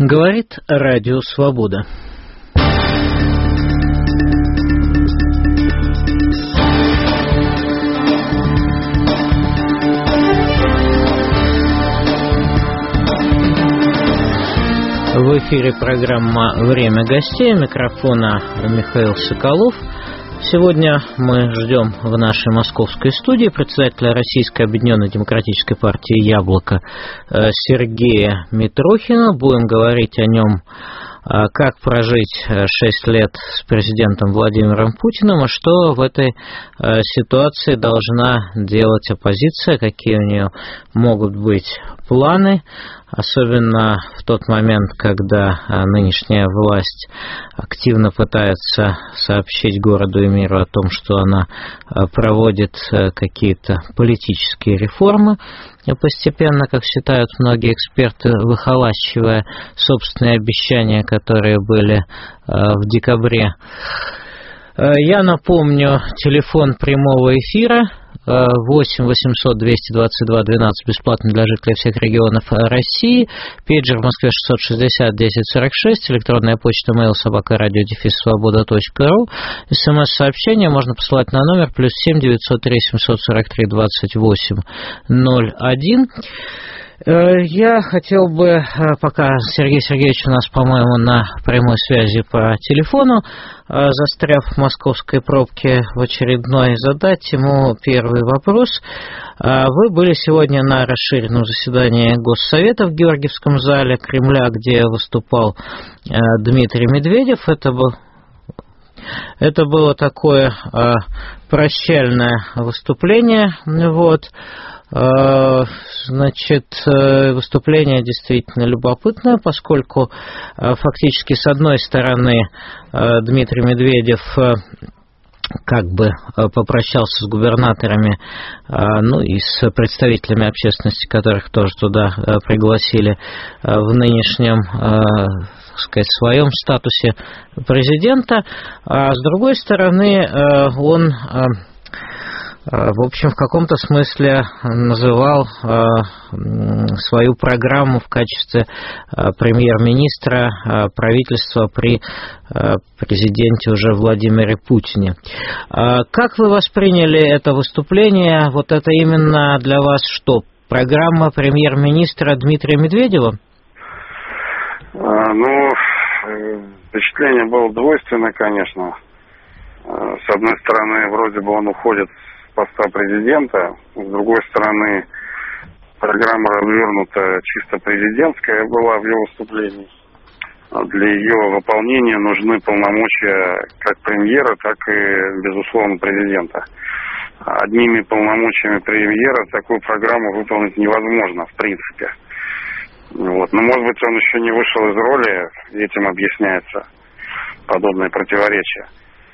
Говорит Радио Свобода. В эфире программа «Время гостей». У микрофона Михаил Соколов. Сегодня мы ждем в нашей московской студии председателя Российской объединенной демократической партии «Яблоко» Сергея Митрохина. Будем говорить о нем, как прожить 6 лет с президентом Владимиром Путиным, и что в этой ситуации должна делать оппозиция, какие у нее могут быть планы, особенно в тот момент, когда нынешняя власть активно пытается сообщить городу и миру о том, что она проводит какие-то политические реформы, постепенно, как считают многие эксперты, выхолащивая собственные обещания, которые были в декабре. Я напомню, телефон прямого эфира 8 800 222 12, бесплатно для жителей всех регионов России, пейджер в Москве 660 1046, электронная почта mail@radio-svoboda.ru, смс-сообщение можно посылать на номер +7 903 743 28 01. Я хотел бы, пока Сергей Сергеевич у нас, по-моему, на прямой связи по телефону, застряв в московской пробке в очередной, задать ему первый вопрос. Вы были сегодня на расширенном заседании Госсовета в Георгиевском зале Кремля, где выступал Дмитрий Медведев. Это было такое прощальное выступление, Значит, выступление действительно любопытное, поскольку фактически с одной стороны Дмитрий Медведев как бы попрощался с губернаторами, и с представителями общественности, которых тоже туда пригласили в нынешнем, так сказать, своем статусе президента, а с другой стороны он, в общем, в каком-то смысле называл свою программу в качестве премьер-министра правительства при президенте уже Владимире Путине. Как вы восприняли это выступление? Вот это именно для вас что? Программа премьер-министра Дмитрия Медведева? Впечатление было двойственное, конечно. С одной стороны, вроде бы он уходит с поста президента, с другой стороны, программа развернута чисто президентская была в его выступлении. Для ее выполнения нужны полномочия как премьера, так и, безусловно, президента. Одними полномочиями премьера такую программу выполнить невозможно, в принципе. Но, может быть, он еще не вышел из роли, этим объясняется подобное противоречие.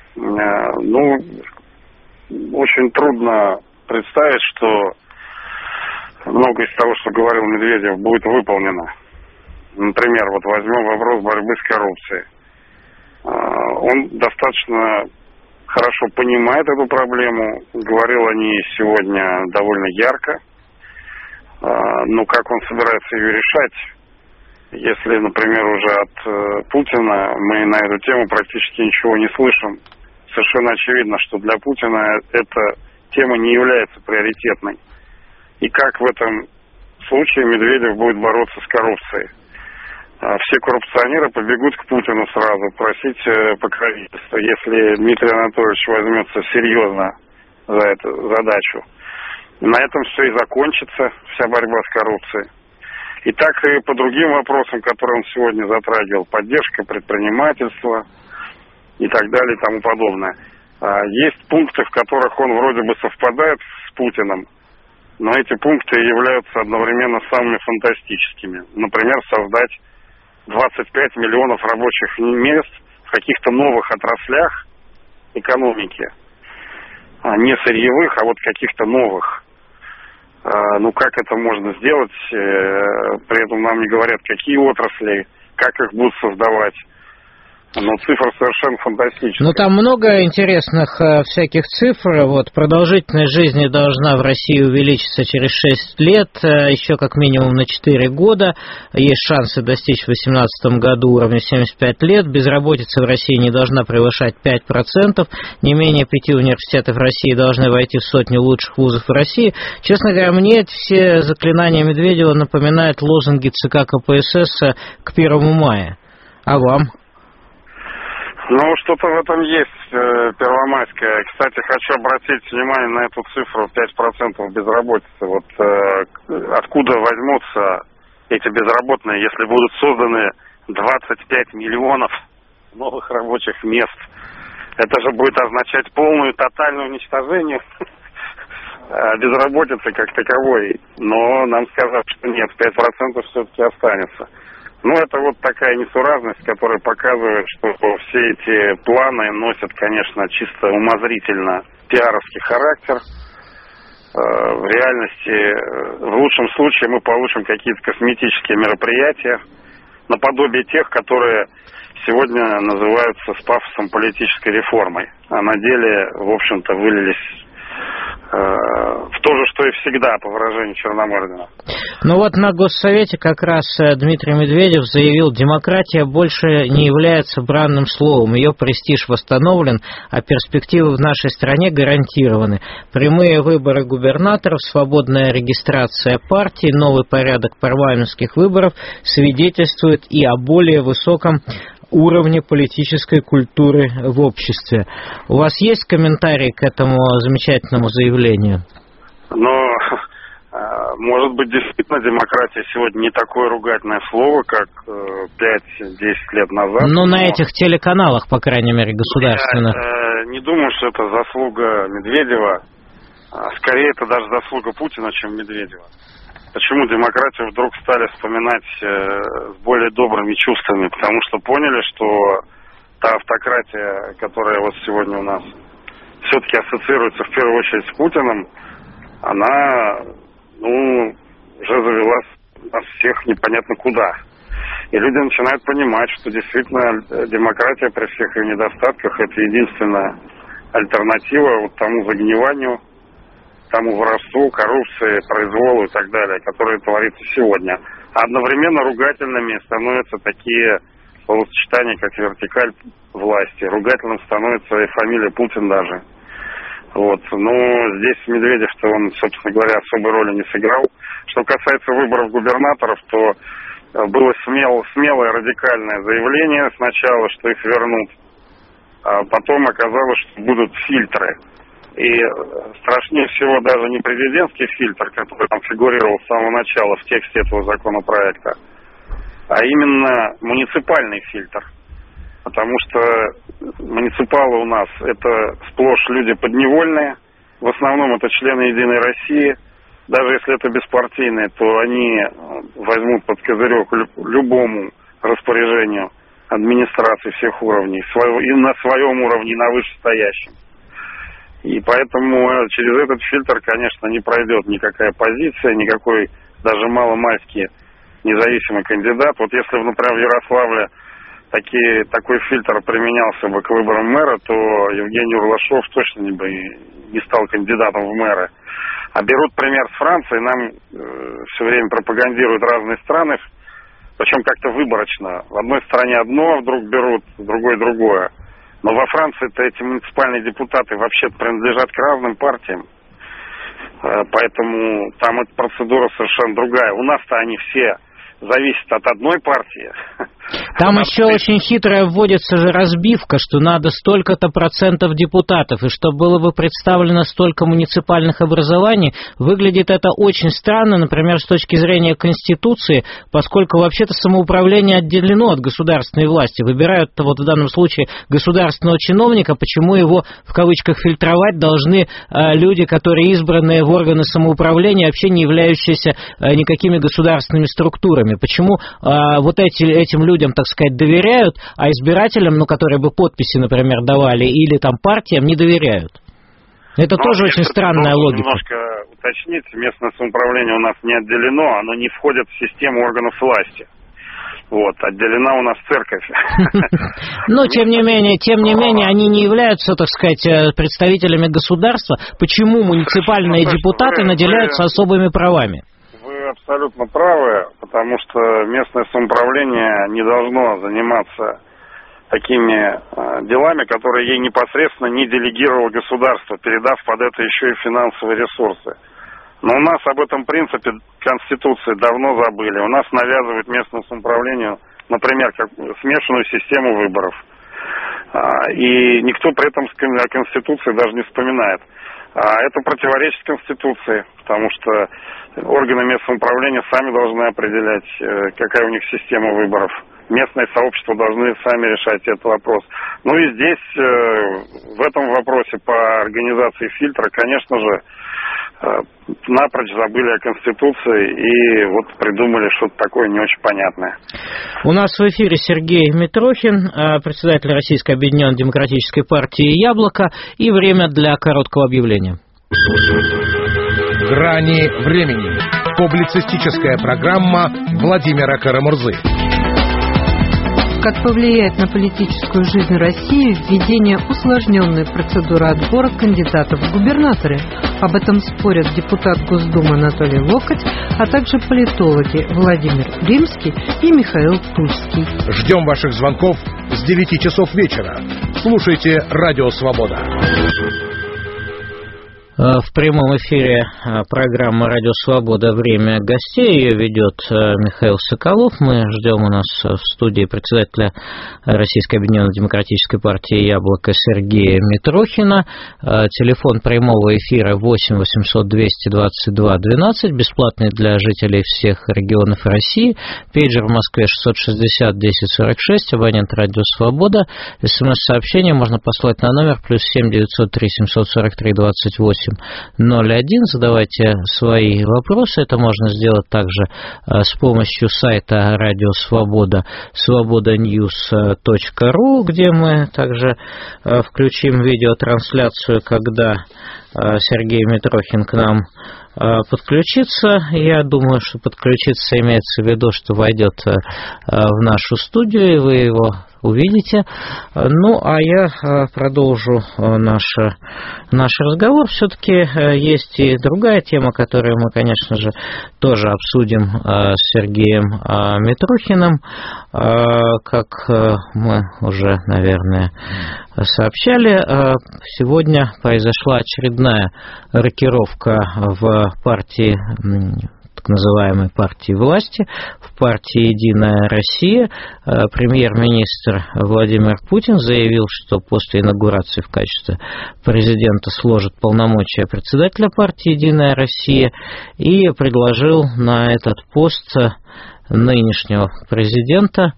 Очень трудно представить, что многое из того, что говорил Медведев, будет выполнено. Например, возьмем вопрос борьбы с коррупцией. Он достаточно хорошо понимает эту проблему, говорил о ней сегодня довольно ярко. Но как он собирается ее решать, если, например, уже от Путина мы на эту тему практически ничего не слышим? Совершенно очевидно, что для Путина эта тема не является приоритетной. И как в этом случае Медведев будет бороться с коррупцией? Все коррупционеры побегут к Путину сразу просить покровительства, если Дмитрий Анатольевич возьмется серьезно за эту задачу. На этом все и закончится, вся борьба с коррупцией. И так и по другим вопросам, которые он сегодня затрагивал, поддержка предпринимательства и так далее и тому подобное. Есть пункты, в которых он вроде бы совпадает с Путиным, но эти пункты являются одновременно самыми фантастическими. Например, создать 25 миллионов рабочих мест в каких-то новых отраслях экономики. Не сырьевых, а каких-то новых. Как это можно сделать? При этом нам не говорят, какие отрасли, как их будут создавать. Но цифры совершенно фантастические. Ну, там много интересных всяких цифр. Вот, продолжительность жизни должна в России увеличиться через 6 лет, еще как минимум на 4 года. Есть шансы достичь в 2018 году уровня 75 лет. Безработица в России не должна превышать 5%. Не менее 5 университетов России должны войти в сотню лучших вузов в России. Честно говоря, мне все заклинания Медведева напоминают лозунги ЦК КПСС к 1 мая. А вам? Ну, что-то в этом есть первомайское. Кстати, хочу обратить внимание на эту цифру 5% безработицы. Вот откуда возьмутся эти безработные, если будут созданы 25 миллионов новых рабочих мест? Это же будет означать полное тотальное уничтожение безработицы как таковой. Но нам сказали, что нет, 5% все-таки останется. Ну, это вот такая несуразность, которая показывает, что все эти планы носят, конечно, чисто умозрительно пиаровский характер. В реальности, в лучшем случае, мы получим какие-то косметические мероприятия, наподобие тех, которые сегодня называются с пафосом политической реформой. А на деле, в общем-то, вылились в то же, что и всегда, по выражению Черномырдина. Ну вот на Госсовете как раз Дмитрий Медведев заявил, демократия больше не является бранным словом, ее престиж восстановлен, а перспективы в нашей стране гарантированы. Прямые выборы губернаторов, свободная регистрация партий, новый порядок парламентских выборов свидетельствует и о более высоком уровне политической культуры в обществе. У вас есть комментарии к этому замечательному заявлению? Ну, может быть, действительно, демократия сегодня не такое ругательное слово, как 5-10 лет назад. Но на этих телеканалах, по крайней мере, государственных. Я не думаю, что это заслуга Медведева. Скорее, это даже заслуга Путина, чем Медведева. Почему демократию вдруг стали вспоминать с более добрыми чувствами? Потому что поняли, что та автократия, которая вот сегодня у нас все-таки ассоциируется в первую очередь с Путиным, она, уже завела нас всех непонятно куда. И люди начинают понимать, что действительно демократия при всех ее недостатках — это единственная альтернатива вот тому загниванию, тому воровству, коррупции, произволу и так далее, которые творится сегодня. А одновременно ругательными становятся такие словосочетания, как вертикаль власти. Ругательным становится и фамилия Путин даже. Вот. Но здесь Медведев-то, он, собственно говоря, особой роли не сыграл. Что касается выборов губернаторов, то было смелое радикальное заявление сначала, что их вернут, а потом оказалось, что будут фильтры. И страшнее всего даже не президентский фильтр, который там фигурировал с самого начала в тексте этого законопроекта, а именно муниципальный фильтр. Потому что муниципалы у нас — это сплошь люди подневольные, в основном это члены «Единой России». Даже если это беспартийные, то они возьмут под козырек любому распоряжению администрации всех уровней, и на своем уровне, и на вышестоящем. И поэтому через этот фильтр, конечно, не пройдет никакая позиция, никакой даже маломальски независимый кандидат. Вот если, например, в Ярославле такой фильтр применялся бы к выборам мэра, то Евгений Урлашов точно не стал кандидатом в мэры. А берут пример с Франции, нам все время пропагандируют разные страны, причем как-то выборочно. В одной стране одно вдруг берут, в другой другое. Но во Франции-то эти муниципальные депутаты вообще принадлежат к разным партиям. Поэтому там эта процедура совершенно другая. У нас-то они все зависят от одной партии. Там еще очень хитрая вводится же разбивка, что надо столько-то процентов депутатов, и чтобы было бы представлено столько муниципальных образований. Выглядит это очень странно, например, с точки зрения Конституции, поскольку вообще-то самоуправление отделено от государственной власти. Выбирают-то вот в данном случае государственного чиновника, почему его, в кавычках, фильтровать должны люди, которые избраны в органы самоуправления, вообще не являющиеся никакими государственными структурами. Почему вот этим людям, так сказать, доверяют, а избирателям, которые бы подписи, например, давали, или там партиям, не доверяют? Это тоже очень странная логика. Немножко уточнить, местное самоуправление у нас не отделено, оно не входит в систему органов власти. Вот, отделена у нас церковь. Но, тем не менее, они не являются, так сказать, представителями государства. Почему муниципальные депутаты наделяются особыми правами? Вы абсолютно правы, потому что местное самоуправление не должно заниматься такими делами, которые ей непосредственно не делегировало государство, передав под это еще и финансовые ресурсы. Но у нас об этом принципе Конституции давно забыли. У нас навязывают местному самоуправлению, например, как смешанную систему выборов. И никто при этом о Конституции даже не вспоминает. Это противоречит Конституции, потому что органы местного самоуправления сами должны определять, какая у них система выборов. Местные сообщества должны сами решать этот вопрос. Ну и здесь, в этом вопросе по организации фильтра, конечно же, напрочь забыли о Конституции и вот придумали что-то такое не очень понятное. У нас в эфире Сергей Митрохин, председатель Российской объединенной демократической партии «Яблоко», и время для короткого объявления. «Грани времени». Публицистическая программа Владимира Карамурзы. Как повлияет на политическую жизнь России введение усложненной процедуры отбора кандидатов в губернаторы? Об этом спорят депутат Госдумы Анатолий Локоть, а также политологи Владимир Римский и Михаил Тульский. Ждем ваших звонков с 9 часов вечера. Слушайте «Радио Свобода». В прямом эфире программа «Радио Свобода. Время гостей». Ее ведет Михаил Соколов. Мы ждем у нас в студии председателя Российской объединенной демократической партии «Яблоко» Сергея Митрохина. Телефон прямого эфира 8 800 222 12, бесплатный для жителей всех регионов России. Пейджер в Москве 660 1046, абонент «Радио Свобода». СМС-сообщение можно послать на номер +7 903 743 28 01. Задавайте свои вопросы. Это можно сделать также с помощью сайта Радио Свобода, svobodanews.ru, где мы также включим видеотрансляцию, когда Сергей Митрохин к нам подключиться. Я думаю, что подключиться имеется в виду, что войдет в нашу студию, и вы его увидите. Ну, а я продолжу наш разговор. Все-таки есть и другая тема, которую мы, конечно же, тоже обсудим с Сергеем Митрохиным. Как мы уже, наверное, сообщали, сегодня произошла очередная рокировка в партии, так называемой партии власти, в партии «Единая Россия». Премьер-министр Владимир Путин заявил, что после инаугурации в качестве президента сложит полномочия председателя партии «Единая Россия» и предложил на этот пост нынешнего президента,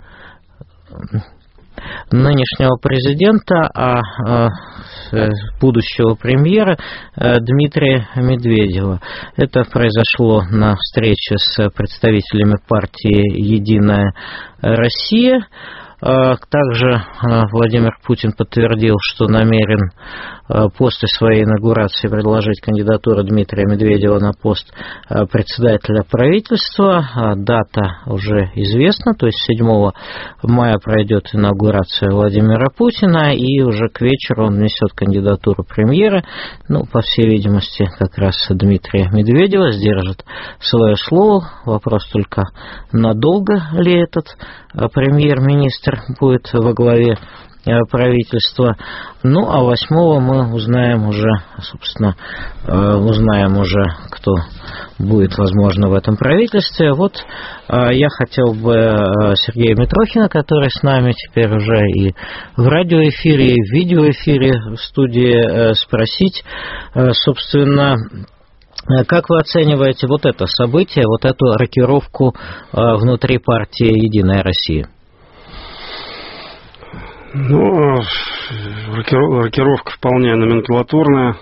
а будущего премьера Дмитрия Медведева. Это произошло на встрече с представителями партии «Единая Россия». Также Владимир Путин подтвердил, что намерен после своей инаугурации предложить кандидатуру Дмитрия Медведева на пост председателя правительства. Дата уже известна, то есть 7 мая пройдет инаугурация Владимира Путина, и уже к вечеру он внесет кандидатуру премьера. Ну, по всей видимости, как раз Дмитрия Медведева сдержит свое слово. Вопрос только, надолго ли этот премьер-министр будет во главе правительства. Ну, а 8-го мы узнаем уже, собственно, кто будет, возможно, в этом правительстве. Вот я хотел бы Сергея Митрохина, который с нами теперь уже и в радиоэфире, и в видеоэфире в студии, спросить, собственно, как вы оцениваете вот это событие, вот эту рокировку внутри партии «Единая Россия»? Ну, рокировка вполне номенклатурная.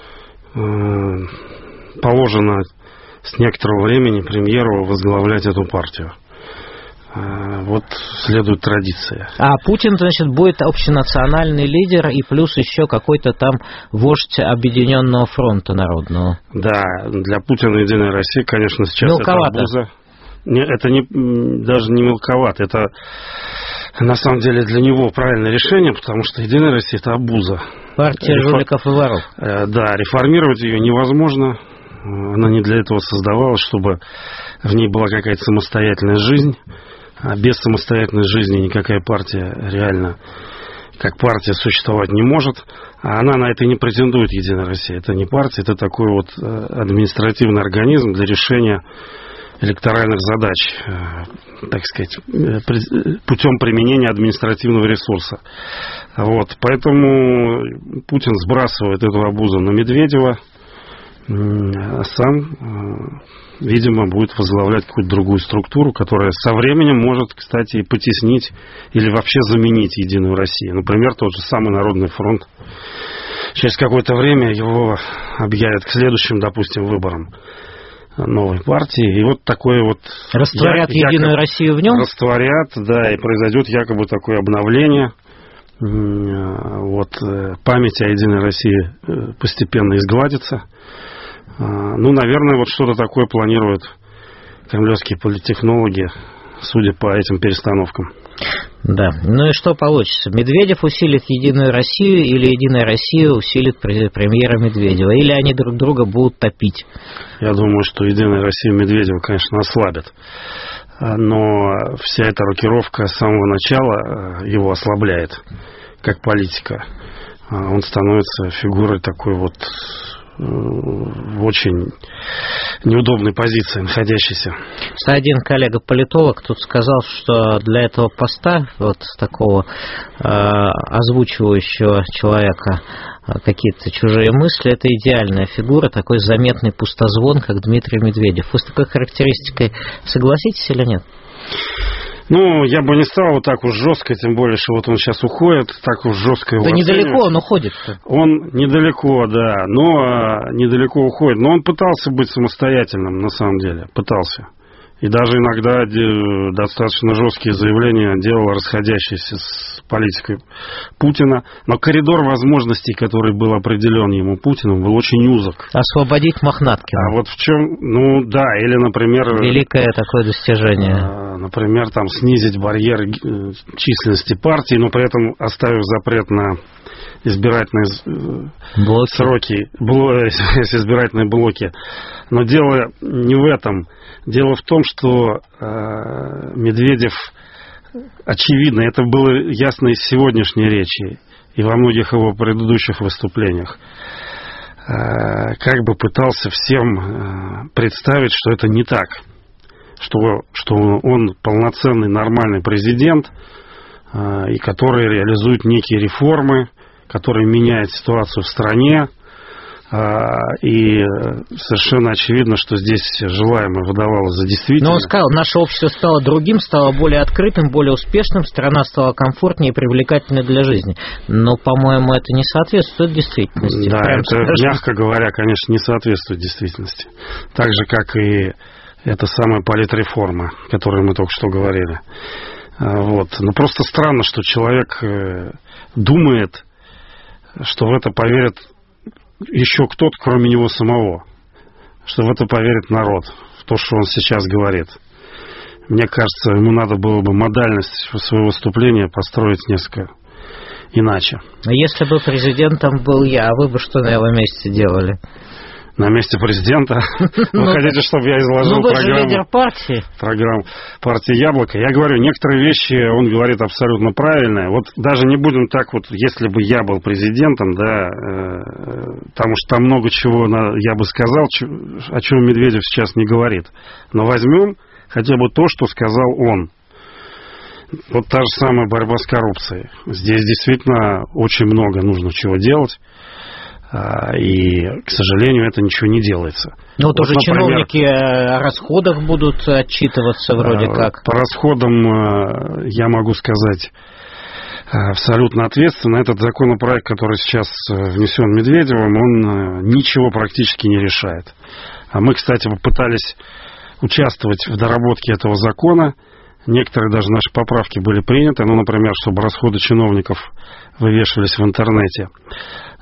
Положено с некоторого времени премьеру возглавлять эту партию. Вот следует традиция. А Путин, значит, будет общенациональный лидер и плюс еще какой-то там вождь Объединенного фронта народного. Да, для Путина «Единая Россия», конечно, сейчас это обуза. Это даже не мелковато. Это на самом деле для него правильное решение, потому что «Единая Россия» — это обуза. Партия жуликов и воров. Да, реформировать ее невозможно. Она не для этого создавалась, чтобы в ней была какая-то самостоятельная жизнь. А без самостоятельной жизни никакая партия реально, как партия, существовать не может. А она на это не претендует, «Единая Россия». Это не партия, это такой вот административный организм для решения электоральных задач, так сказать, путем применения административного ресурса. Вот. Поэтому Путин сбрасывает эту обузу на Медведева, а сам, видимо, будет возглавлять какую-то другую структуру, которая со временем может, кстати, и потеснить или вообще заменить «Единую Россию». Например, тот же самый Народный фронт. Через какое-то время его объявят к следующим, допустим, выборам новой партии. И вот такое вот... Растворят «Единую Россию» в нем? Растворят, да, и произойдет якобы такое обновление. Вот, память о «Единой России» постепенно изгладится. Ну, наверное, вот что-то такое планируют кремлевские политтехнологи, судя по этим перестановкам. Да. Ну и что получится? Медведев усилит «Единую Россию» или «Единая Россия» усилит премьера Медведева? Или они друг друга будут топить? Я думаю, что «Единая Россия» Медведева, конечно, ослабит. Но вся эта рокировка с самого начала его ослабляет, как политика. Он становится фигурой такой вот в очень неудобной позиции находящейся. Один коллега-политолог тут сказал, что для этого поста, вот такого озвучивающего человека какие-то чужие мысли, это идеальная фигура, такой заметный пустозвон, как Дмитрий Медведев. Вы с такой характеристикой согласитесь или нет? Ну, я бы не стал вот так уж жестко, тем более, что вот он сейчас уходит, так уж жестко его оценивать. Недалеко он уходит-то. Он недалеко, да, но недалеко уходит. Но он пытался быть самостоятельным, на самом деле, пытался. И даже иногда достаточно жесткие заявления делал, расходящиеся с политикой Путина. Но коридор возможностей, который был определен ему Путиным, был очень узок. Освободить Мохнаткина. А вот в чем, ну да, или, например... Великое такое достижение. Например, там снизить барьер численности партии, но при этом оставив запрет на избирательные сроки, избирательные блоки. Но дело не в этом. Дело в том, что Медведев, очевидно, это было ясно из сегодняшней речи и во многих его предыдущих выступлениях, как бы пытался всем представить, что это не так, что он полноценный нормальный президент, и который реализует некие реформы, который меняет ситуацию в стране. И совершенно очевидно, что здесь желаемое выдавалось за действительное. Но он сказал, наше общество стало другим, стало более открытым, более успешным, страна стала комфортнее и привлекательной для жизни. Но, по-моему, это не соответствует действительности. Да, это, мягко говоря, конечно, не соответствует действительности. Так же, как и эта самая политреформа, о которой мы только что говорили. Вот. Но просто странно, что человек думает, что в это поверит еще кто-то, кроме него самого, что в это поверит народ, в то, что он сейчас говорит. Мне кажется, ему надо было бы модальность своего выступления построить несколько иначе. Если бы президентом был я, вы бы что на его месте делали? На месте президента? Вы хотите, чтобы я изложил программу партии «Яблоко»? Я говорю, некоторые вещи он говорит абсолютно правильные. Вот даже не будем так вот, если бы я был президентом, да, потому что там много чего я бы сказал, о чем Медведев сейчас не говорит. Но возьмем хотя бы то, что сказал он. Вот та же самая борьба с коррупцией. Здесь действительно очень много нужно чего делать. И, к сожалению, это ничего не делается. Ну, вот уже например, чиновники о расходах будут отчитываться вроде как. По расходам я могу сказать абсолютно ответственно. Этот законопроект, который сейчас внесен Медведевым, он ничего практически не решает. А мы, кстати, попытались участвовать в доработке этого закона. Некоторые даже наши поправки были приняты. Ну, например, чтобы расходы чиновников вывешивались в интернете.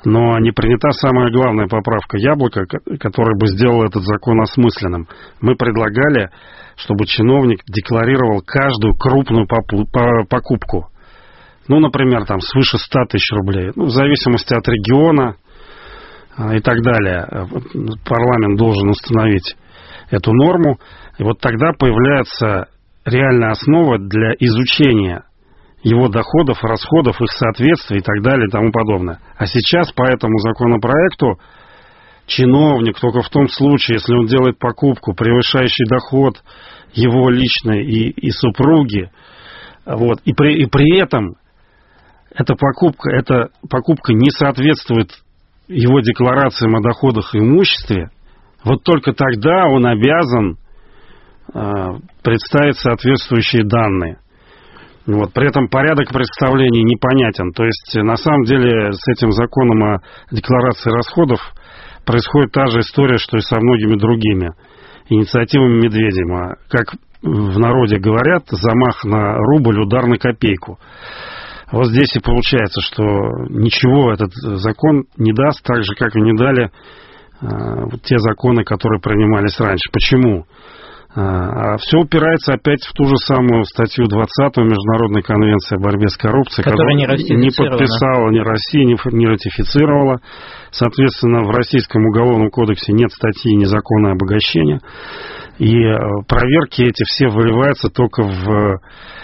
Но не принята самая главная поправка «Яблоко», которая бы сделала этот закон осмысленным. Мы предлагали, чтобы чиновник декларировал каждую крупную покупку. Ну, например, там свыше 100 тысяч рублей. Ну, в зависимости от региона и так далее. Парламент должен установить эту норму. И вот тогда появляется реальная основа для изучения его доходов, расходов, их соответствия и так далее и тому подобное. А сейчас по этому законопроекту чиновник только в том случае, если он делает покупку, превышающий доход его личный и супруги, вот, и при этом эта покупка не соответствует его декларациям о доходах и имуществе, вот только тогда он обязан представить соответствующие данные. Вот. При этом порядок представления непонятен. То есть, на самом деле, с этим законом о декларации расходов происходит та же история, что и со многими другими инициативами Медведева. Как в народе говорят, замах на рубль, удар на копейку. Вот здесь и получается, что ничего этот закон не даст, так же, как и не дали те законы, которые принимались раньше. Почему? А все упирается опять в ту же самую статью 20 Международной конвенции о борьбе с коррупцией, которую не подписала ни Россия, не ратифицировала. Соответственно, в Российском уголовном кодексе нет статьи незаконное обогащение. И проверки эти все выливаются только в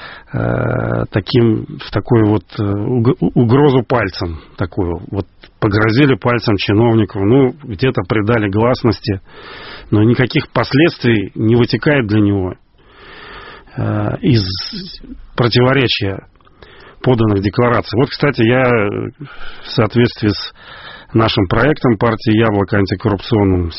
такую вот угрозу пальцем. Такую. Вот погрозили пальцем чиновников, ну, где-то придали гласности, но никаких последствий не вытекает для него из противоречия поданных деклараций. Вот, кстати, я в соответствии с нашим проектом партии «Яблоко» антикоррупционным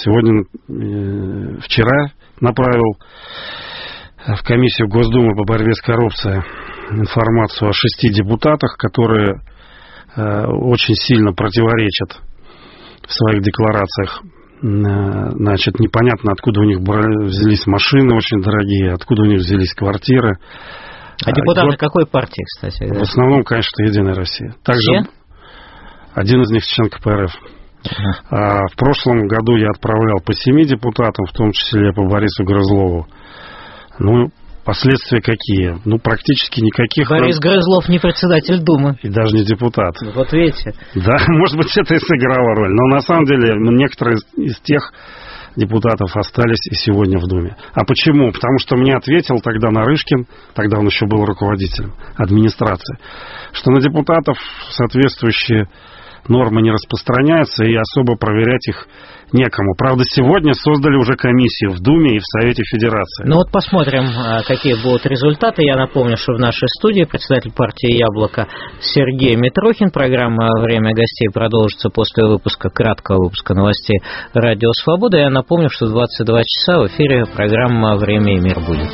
вчера направил в комиссию Госдумы по борьбе с коррупцией информацию о 6 депутатах, которые очень сильно противоречат в своих декларациях. Значит, непонятно, откуда у них взялись машины очень дорогие, откуда у них взялись квартиры. А депутаты какой партии, кстати? В основном, конечно, «Единая Россия». Также один из них член КПРФ. В прошлом году я отправлял по 7 депутатам, в том числе по Борису Грызлову. Ну, последствия какие? Ну, практически никаких. Борис Грызлов не председатель Думы. И даже не депутат. Вот видите. Да, может быть, это и сыграло роль. Но на самом деле некоторые из тех депутатов остались и сегодня в Думе. А почему? Потому что мне ответил тогда Нарышкин, тогда он еще был руководителем администрации, что на депутатов соответствующие нормы не распространяются и особо проверять их некому. Правда, сегодня создали уже комиссию в Думе и в Совете Федерации. Ну вот посмотрим, какие будут результаты. Я напомню, что в нашей студии председатель партии «Яблоко» Сергей Митрохин. Программа «Время гостей» продолжится после краткого выпуска новостей «Радио Свобода». Я напомню, что в 22 часа в эфире программа «Время и мир» будет.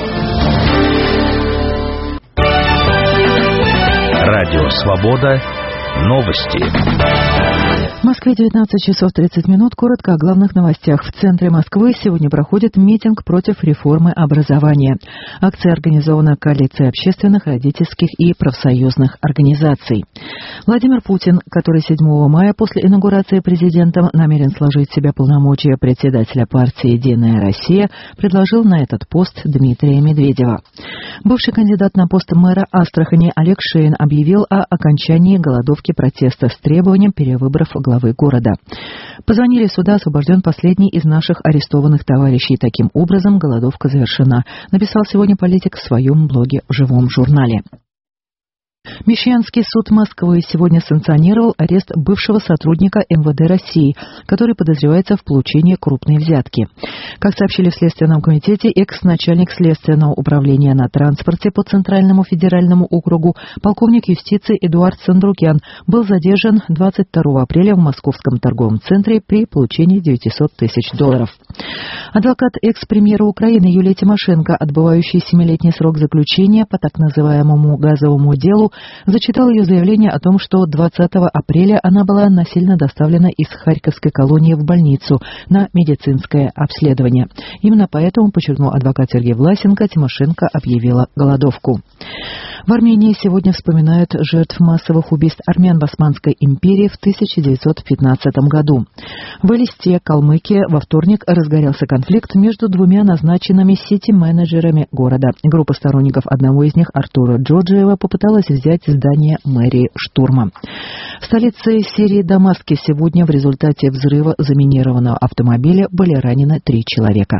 Радио Свобода. Новости. В Москве 19 часов 30 минут. Коротко о главных новостях. В центре Москвы сегодня проходит митинг против реформы образования. Акция организована коалицией общественных, родительских и профсоюзных организаций. Владимир Путин, который 7 мая после инаугурации президентом намерен сложить в себя полномочия председателя партии «Единая Россия», предложил на этот пост Дмитрия Медведева. Бывший кандидат на пост мэра Астрахани Олег Шейн объявил о окончании голодовки протеста с требованием перевыборов главы города. Позвонили сюда, освобожден последний из наших арестованных товарищей. Таким образом, голодовка завершена, написал сегодня политик в своем блоге в «Живом журнале». Мещанский суд Москвы сегодня санкционировал арест бывшего сотрудника МВД России, который подозревается в получении крупной взятки. Как сообщили в Следственном комитете, экс-начальник Следственного управления на транспорте по Центральному федеральному округу, полковник юстиции Эдуард Сандрукян, был задержан 22 апреля в Московском торговом центре при получении $900 тысяч. Адвокат экс-премьера Украины Юлия Тимошенко, отбывающий 7-летний срок заключения по так называемому газовому делу, зачитал ее заявление о том, что 20 апреля она была насильно доставлена из Харьковской колонии в больницу на медицинское обследование. Именно поэтому, подчеркнул адвокат Сергей Власенко, Тимошенко объявила голодовку. В Армении сегодня вспоминают жертв массовых убийств армян в Османской империи в 1915 году. В Элисте, Калмыкия, во вторник разгорелся конфликт между двумя назначенными сити-менеджерами города. Группа сторонников одного из них, Артура Джорджиева, попыталась взять здание мэрии штурмом. В столице Сирии Дамаске сегодня в результате взрыва заминированного автомобиля были ранены 3 человека.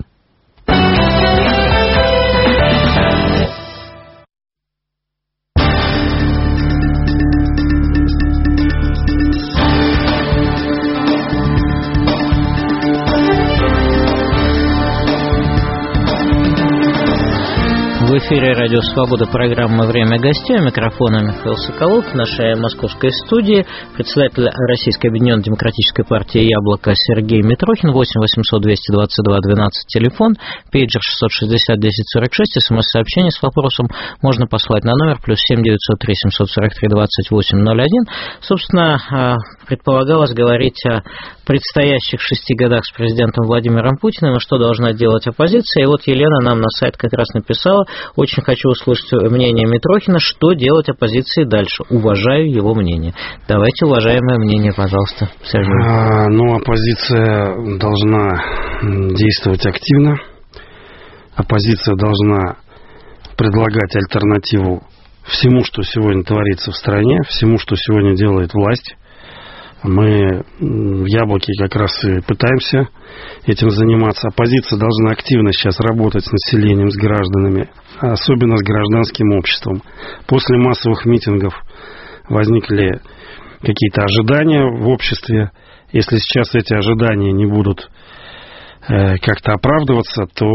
В эфире «Радио Свобода», программа «Время гостей». У микрофона Михаил Соколов. В нашей московской студии председатель Российской объединенной демократической партии «Яблоко» Сергей Митрохин. 8 800 222 12 телефон, пейджер 660 1046. СМС-сообщение с вопросом можно послать на номер +7 903 743 2801. Собственно, предполагалось говорить о предстоящих 6 годах с президентом Владимиром Путиным и что должна делать оппозиция. И вот Елена нам на сайт как раз написала: очень хочу услышать мнение Митрохина, что делать оппозиции дальше. Уважаю его мнение. Давайте уважаемое мнение, пожалуйста, Сергей. Оппозиция должна действовать активно. Оппозиция должна предлагать альтернативу всему, что сегодня творится в стране, всему, что сегодня делает власть. Мы в «Яблоке» как раз и пытаемся этим заниматься. Оппозиция должна активно сейчас работать с населением, с гражданами, особенно с гражданским обществом. После массовых митингов возникли какие-то ожидания в обществе. Если сейчас эти ожидания не будут как-то оправдываться, то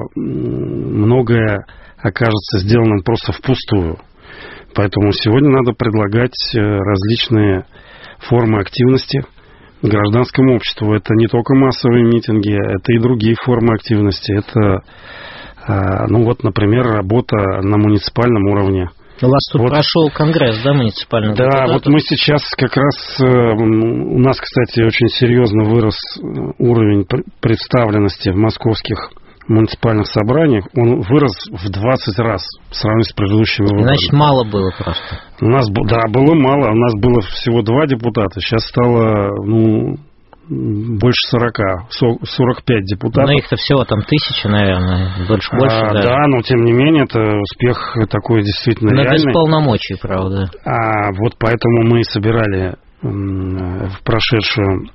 многое окажется сделанным просто впустую. Поэтому сегодня надо предлагать различные формы активности гражданскому обществу. Это не только массовые митинги, это и другие формы активности. Это, например, работа на муниципальном уровне. У вас тут прошел конгресс, да, муниципальный? Да, вот мы сейчас как раз, у нас, кстати, очень серьезно вырос уровень представленности в московских муниципальных собраниях. Он вырос в 20 раз в сравнении с предыдущими выборами. Значит, мало было просто. У нас, было мало. У нас было всего 2 депутата. Сейчас стало, больше 45 депутатов. Но их-то всего там 1000, наверное, больше. Да, но тем не менее, это успех такой действительно реальный. Но без полномочий, правда. Вот поэтому мы собирали в прошедшее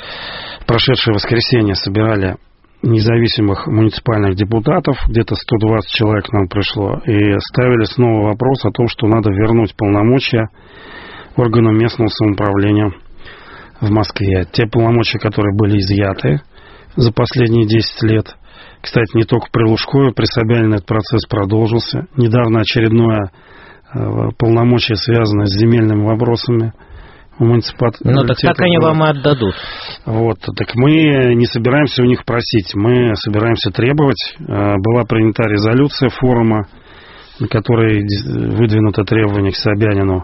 воскресенье собирали независимых муниципальных депутатов, где-то 120 человек к нам пришло, и ставили снова вопрос о том, что надо вернуть полномочия органам местного самоуправления в Москве. Те полномочия, которые были изъяты за последние 10 лет. Кстати, не только при Лужкове, при Собянине этот процесс продолжился. Недавно очередное полномочие, связанное с земельными вопросами, так они вам и отдадут. Так мы не собираемся у них просить, мы собираемся требовать. Была принята резолюция форума, на которой выдвинуто требование к Собянину,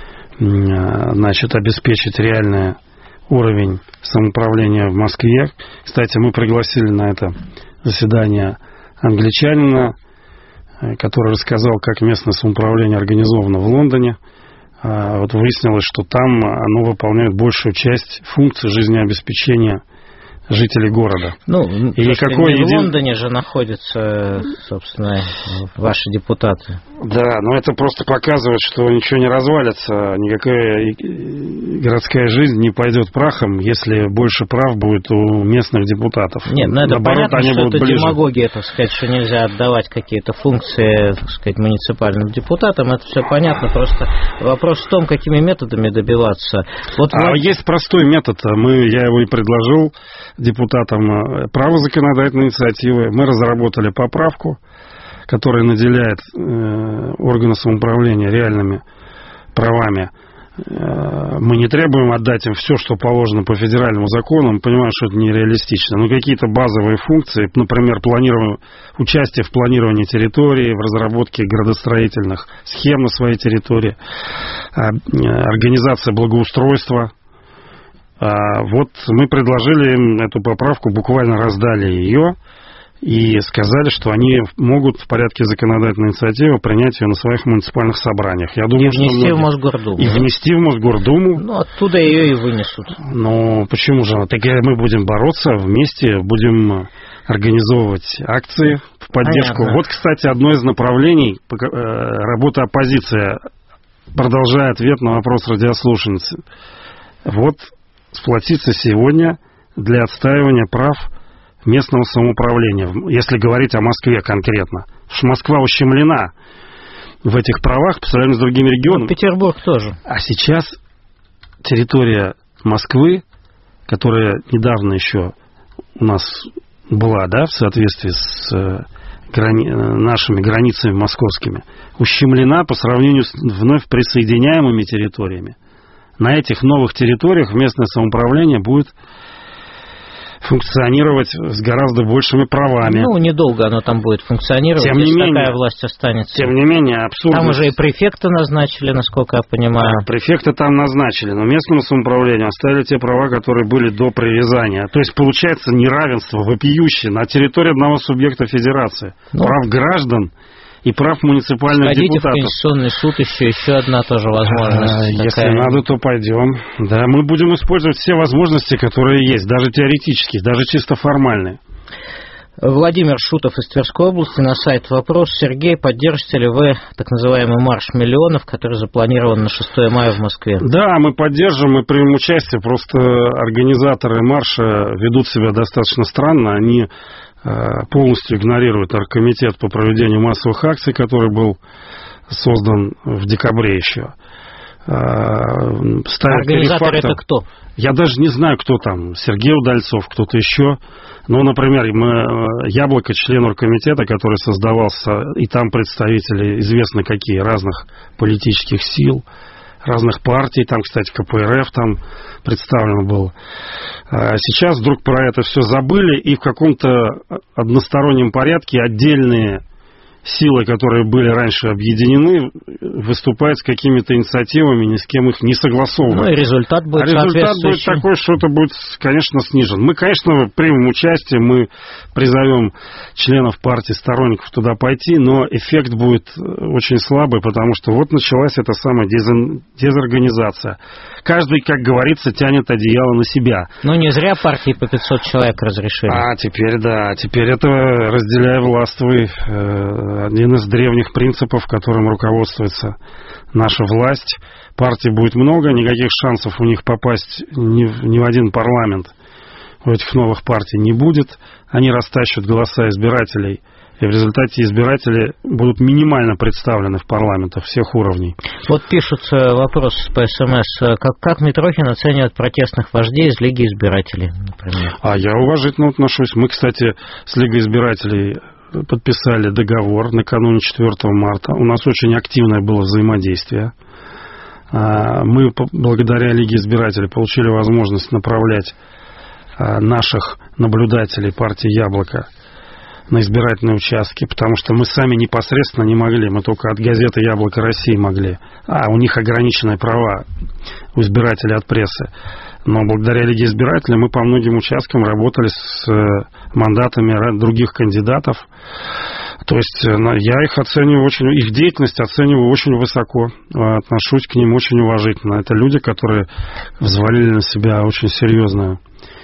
обеспечить реальный уровень самоуправления в Москве. Кстати, мы пригласили на это заседание англичанина, который рассказал, как местное самоуправление организовано в Лондоне. Выяснилось, что там оно выполняет большую часть функций жизнеобеспечения жителей города. И никакой в Лондоне же находятся, собственно, ваши депутаты. Да, но это просто показывает, что ничего не развалится, никакая городская жизнь не пойдет прахом, если больше прав будет у местных депутатов. Нет, это понятно, что это демагогия, что нельзя отдавать какие-то функции, муниципальным депутатам, это все понятно, просто вопрос в том, какими методами добиваться. Есть простой метод, я его и предложил депутатам, право законодательной инициативы. Мы разработали поправку, которая наделяет органы самоуправления реальными правами. Мы не требуем отдать им все, что положено по федеральному закону. Мы понимаем, что это нереалистично. Но какие-то базовые функции, например, участие в планировании территории, в разработке градостроительных схем на своей территории, организация благоустройства. Мы предложили им эту поправку, буквально раздали ее. и сказали, что они могут в порядке законодательной инициативы принять ее на своих муниципальных собраниях. Я думаю, и внести в Мосгордуму. И внести в Мосгордуму. Ну, оттуда ее и вынесут. Ну, почему же? Так мы будем бороться вместе, будем организовывать акции в поддержку. Понятно. Вот, кстати, одно из направлений работы оппозиции, продолжая ответ на вопрос радиослушательницы. Вот сплотиться сегодня для отстаивания прав местного самоуправления, если говорить о Москве конкретно. Потому что Москва ущемлена в этих правах по сравнению с другими регионами. Петербург тоже. А сейчас территория Москвы, которая недавно еще у нас была, да, в соответствии с нашими границами московскими, ущемлена по сравнению с вновь присоединяемыми территориями. На этих новых территориях местное самоуправление будет функционировать с гораздо большими правами. Ну, недолго оно там будет функционировать, тем не если менее, такая власть останется. Тем не менее, абсурдно. Там уже и префекта назначили, насколько я понимаю. Да, префекта там назначили, но местному самоуправлению оставили те права, которые были до привязания. То есть, получается, неравенство вопиющее на территории одного субъекта федерации. Прав граждан и прав муниципальных депутатов. Сходите в Конституционный суд, еще одна тоже возможность. Если надо, то пойдем. Да, мы будем использовать все возможности, которые есть, даже теоретические, даже чисто формальные. Владимир Шутов из Тверской области. На сайт вопрос. Сергей, поддержите ли вы так называемый марш миллионов, который запланирован на 6 мая в Москве? Да, мы поддержим, мы примем участие. Просто организаторы марша ведут себя достаточно странно. Они полностью игнорирует Оргкомитет по проведению массовых акций, который был создан в декабре еще. Организатор это кто? Я даже не знаю, кто там. Сергей Удальцов, кто-то еще. Ну, например, Яблоко, член Оргкомитета, который создавался, и там представители известно какие, разных политических сил, разных партий, там, кстати, КПРФ там представлено было. Сейчас вдруг про это все забыли, и в каком-то одностороннем порядке отдельные силы, которые были раньше объединены, выступают с какими-то инициативами, ни с кем их не согласовывают. Ну и результат будет такой, что это будет, конечно, снижен. Мы, конечно, примем участие, мы призовем членов партии, сторонников туда пойти, но эффект будет очень слабый, потому что вот началась эта самая дезорганизация. Каждый, как говорится, тянет одеяло на себя. Ну, не зря партии по 500 человек разрешили. Теперь это разделяй властвуй. Один из древних принципов, которым руководствуется наша власть. Партий будет много, никаких шансов у них попасть ни в один парламент у этих новых партий не будет. Они растащат голоса избирателей, и в результате избиратели будут минимально представлены в парламентах всех уровней. Вот пишут вопрос по СМС. Как Митрохин оценивает протестных вождей из Лиги избирателей, например? Я уважительно отношусь. Мы, кстати, с Лигой избирателей подписали договор накануне 4 марта. У нас очень активное было взаимодействие. Мы, благодаря Лиге избирателей, получили возможность направлять наших наблюдателей партии «Яблоко» на избирательные участки, потому что мы сами непосредственно не могли, мы только от газеты «Яблоко России» могли. У них ограниченные права у избирателей от прессы. Но благодаря Лиге избирателей мы по многим участкам работали с мандатами других кандидатов. То есть я их оцениваю их деятельность оцениваю очень высоко, отношусь к ним очень уважительно. Это люди, которые взвалили на себя очень серьезную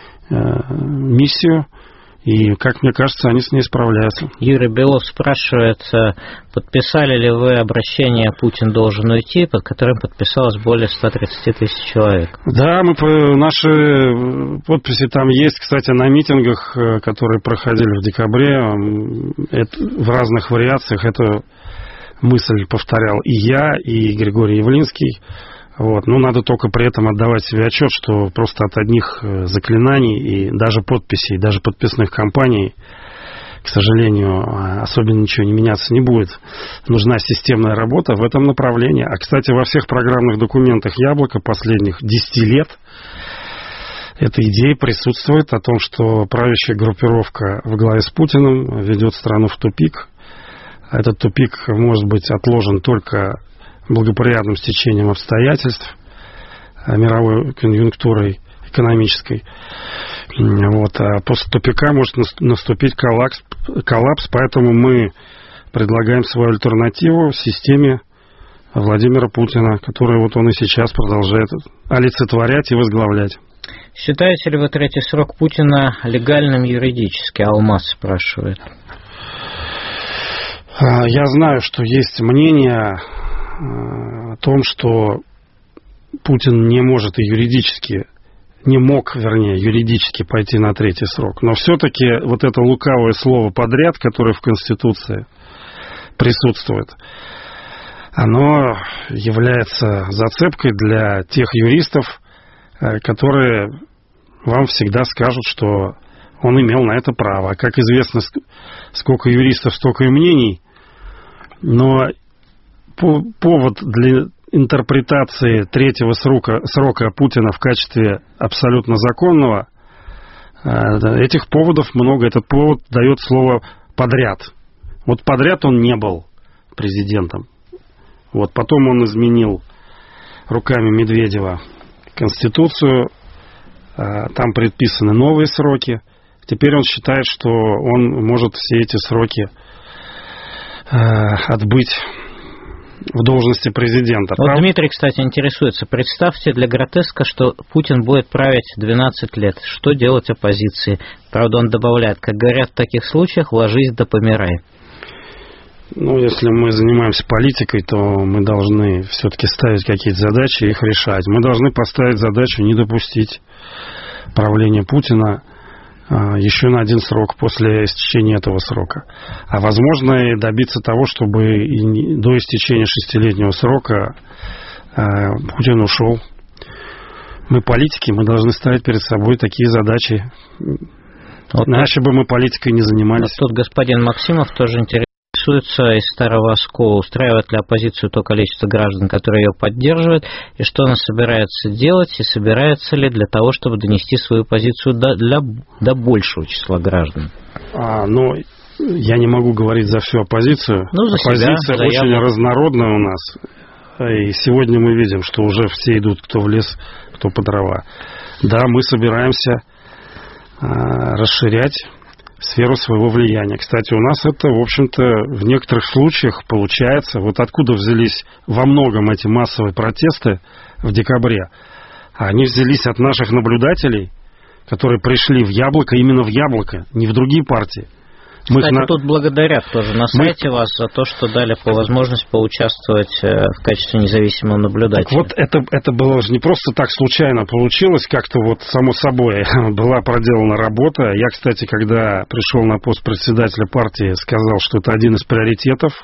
миссию, и, как мне кажется, они с ней справляются. Юрий Белов спрашивает, подписали ли вы обращение «Путин должен уйти», под которым подписалось более 130 тысяч человек? Да, наши подписи там есть, кстати, на митингах, которые проходили в декабре, в разных вариациях эту мысль повторял и я, и Григорий Явлинский. Надо только при этом отдавать себе отчет, что просто от одних заклинаний и даже подписей, даже подписных кампаний, к сожалению, особенно ничего не меняться не будет. Нужна системная работа в этом направлении. Кстати, во всех программных документах «Яблоко» последних 10 лет эта идея присутствует о том, что правящая группировка во главе с Путиным ведет страну в тупик. Этот тупик может быть отложен только благоприятным стечением обстоятельств, мировой конъюнктурой экономической. Вот, а после тупика может наступить коллапс, поэтому мы предлагаем свою альтернативу в системе Владимира Путина, которую вот он и сейчас продолжает олицетворять и возглавлять. Считаете ли вы третий срок Путина легальным юридически? Алмаз спрашивает. Я знаю, что есть мнение о том, что Путин не может и юридически, не мог, вернее, юридически пойти на третий срок. Но все-таки вот это лукавое слово «подряд», которое в Конституции присутствует, оно является зацепкой для тех юристов, которые вам всегда скажут, что он имел на это право. Как известно, сколько юристов, столько и мнений. Но повод для интерпретации третьего срока Путина в качестве абсолютно законного, этих поводов много. Этот повод дает слово «подряд». Вот подряд он не был президентом. Вот потом он изменил руками Медведева Конституцию, там предписаны новые сроки. Теперь он считает, что он может все эти сроки отбыть в должности президента. Вот Дмитрий, кстати, интересуется. Представьте для гротеска, что Путин будет править 12 лет. Что делать оппозиции? Правда, он добавляет, как говорят в таких случаях, ложись да помирай. Ну, если мы занимаемся политикой, то мы должны все-таки ставить какие-то задачи и их решать. Мы должны поставить задачу не допустить правления Путина еще на один срок после истечения этого срока. А возможно и добиться того, чтобы до истечения 6-летнего срока Путин ушел. Мы политики, мы должны ставить перед собой такие задачи. Вот иначе бы мы политикой не занимались. Вот тут господин Максимов тоже интересуется из Старого Оскола, устраивает ли оппозицию то количество граждан, которые ее поддерживают, и что она собирается делать, и собирается ли для того, чтобы донести свою позицию до большего числа граждан. Ну, я не могу говорить за всю оппозицию. За оппозиция себя, очень разнородная у нас. И сегодня мы видим, что уже все идут, кто в лес, кто по дрова. Да, мы собираемся расширять сферу своего влияния. Кстати, у нас это, в общем-то, в некоторых случаях получается. Вот откуда взялись во многом эти массовые протесты в декабре? Они взялись от наших наблюдателей, которые пришли в Яблоко, именно в Яблоко, не в другие партии. Кстати, тут благодарят тоже на сайте вас за то, что дали возможность поучаствовать в качестве независимого наблюдателя. Так вот, это было же не просто так случайно получилось, как-то вот само собой была проделана работа. Я, кстати, когда пришел на пост председателя партии, сказал, что это один из приоритетов,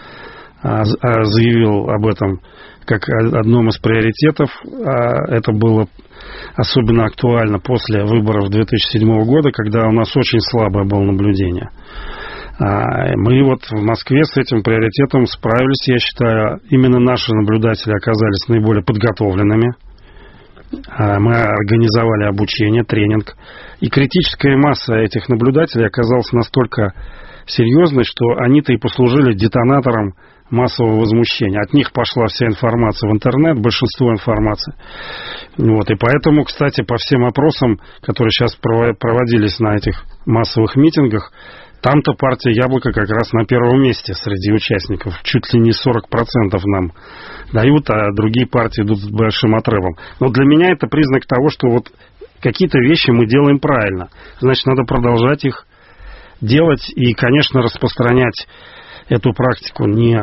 заявил об этом как одном из приоритетов. Это было особенно актуально после выборов 2007 года, когда у нас очень слабое было наблюдение. Мы вот в Москве с этим приоритетом справились, я считаю. Именно наши наблюдатели оказались наиболее подготовленными. Мы организовали обучение, тренинг. И критическая масса этих наблюдателей оказалась настолько серьезной, что они-то и послужили детонатором массового возмущения. От них пошла вся информация в интернет, большинство информации. Вот. И поэтому, кстати, по всем опросам, которые сейчас проводились на этих массовых митингах, там-то партия «Яблоко» как раз на первом месте среди участников. Чуть ли не 40% нам дают, а другие партии идут с большим отрывом. Но для меня это признак того, что вот какие-то вещи мы делаем правильно. Значит, надо продолжать их делать и, конечно, распространять эту практику, не